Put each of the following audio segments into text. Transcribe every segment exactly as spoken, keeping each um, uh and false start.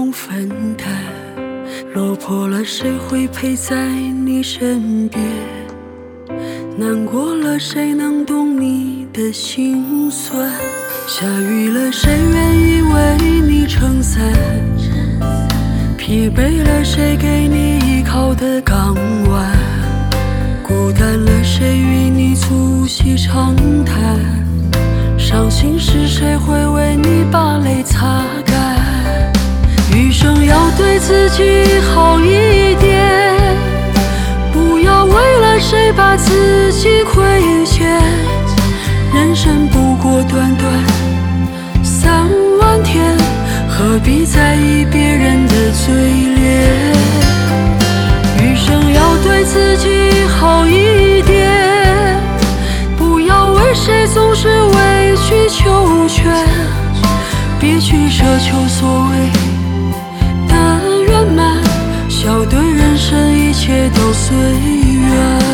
同分担，落魄了谁会陪在你身边？难过了谁能懂你的心酸？下雨了谁愿意为你撑伞？疲惫了谁给你依靠的港湾？孤单了谁与你促膝长谈？伤心时谁会为你把泪擦干？余生要对自己好一点，不要为了谁把自己亏欠。人生不过短短三万天，何必在意别人的嘴脸？余生要对自己好一点，不要为谁总是委曲求全，别去奢求所谓的圆满，笑对人生一切都随缘。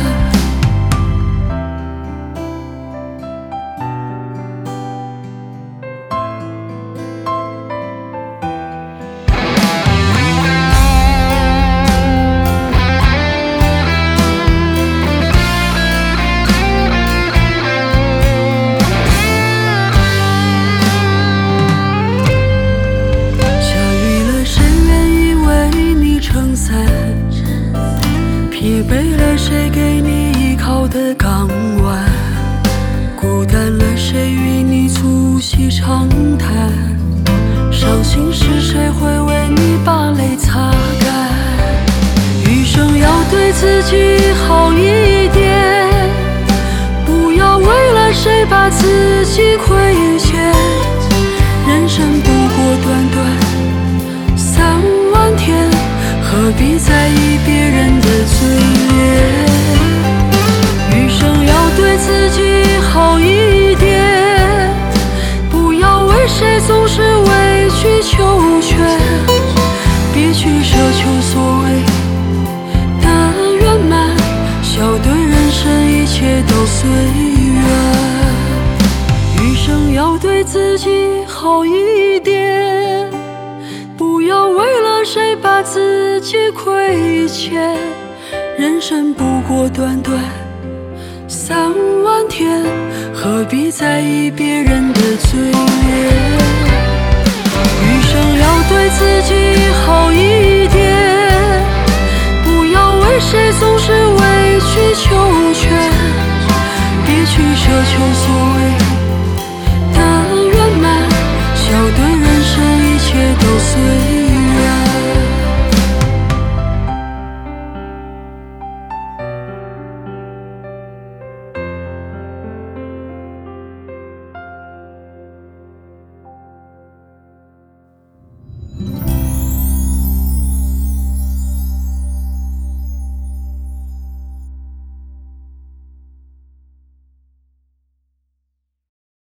疲惫了谁给你依靠的港湾？孤单了谁与你促膝长谈？伤心时谁会为你把泪擦干？余生要对自己好一点，不要为了谁把自己亏欠。人生不过短短三万天，何必在意别人的嘴脸？余生要对自己好一点，不要为谁总是委曲求全，别去奢求所谓的圆满，笑对人生一切都随缘。余生要对自己好一点，不要为了谁把自己亏欠。人生不过短短三万天，何必在意别人的嘴脸？余生要对自己好一点，不要为谁总是委曲求全，别去奢求所